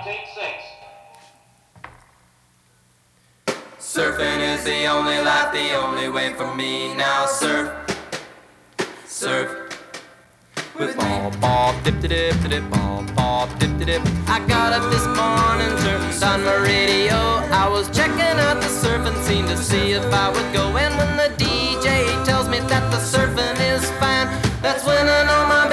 Surfing is the only life, the only way for me. Now surf, surf with me. Ball, dip, dip, dip, dip, ball, dip, dip, dip. I got up this morning, turned on my radio. I was checking out the surfing scene to see if I would go. And when the DJ tells me that the surfing is fine, that's when I know my